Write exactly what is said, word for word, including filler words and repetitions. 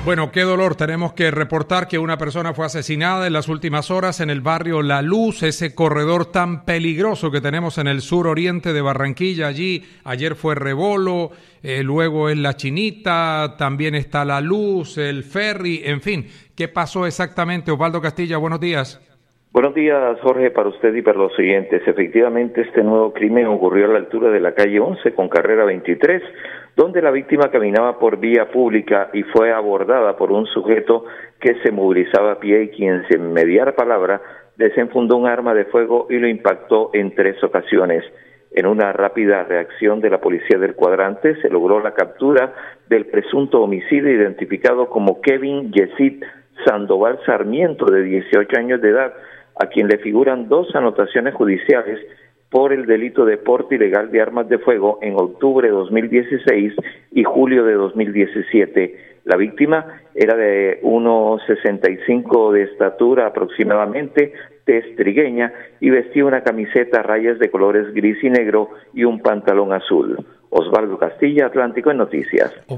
Bueno, qué dolor. Tenemos que reportar que una persona fue asesinada en las últimas horas en el barrio La Luz, ese corredor tan peligroso que tenemos en el sur oriente de Barranquilla. Allí ayer fue Rebolo, eh, luego es La Chinita, también está La Luz, el ferry, en fin. ¿Qué pasó exactamente? Osvaldo Castilla, buenos días. Buenos días, Jorge, para usted y para los oyentes. Efectivamente, este nuevo crimen ocurrió a la altura de la calle once con carrera veintitrés, donde la víctima caminaba por vía pública y fue abordada por un sujeto que se movilizaba a pie y quien, sin mediar palabra, desenfundó un arma de fuego y lo impactó en tres ocasiones. En una rápida reacción de la policía del cuadrante, se logró la captura del presunto homicida identificado como Kevin Yesid Sandoval Sarmiento, de dieciocho años de edad, a quien le figuran dos anotaciones judiciales por el delito de porte ilegal de armas de fuego en octubre de dos mil dieciséis y julio de dos mil diecisiete. La víctima era de uno sesenta y cinco de estatura aproximadamente, tez trigueña, y vestía una camiseta a rayas de colores gris y negro y un pantalón azul. Osvaldo Castilla, Atlántico en Noticias.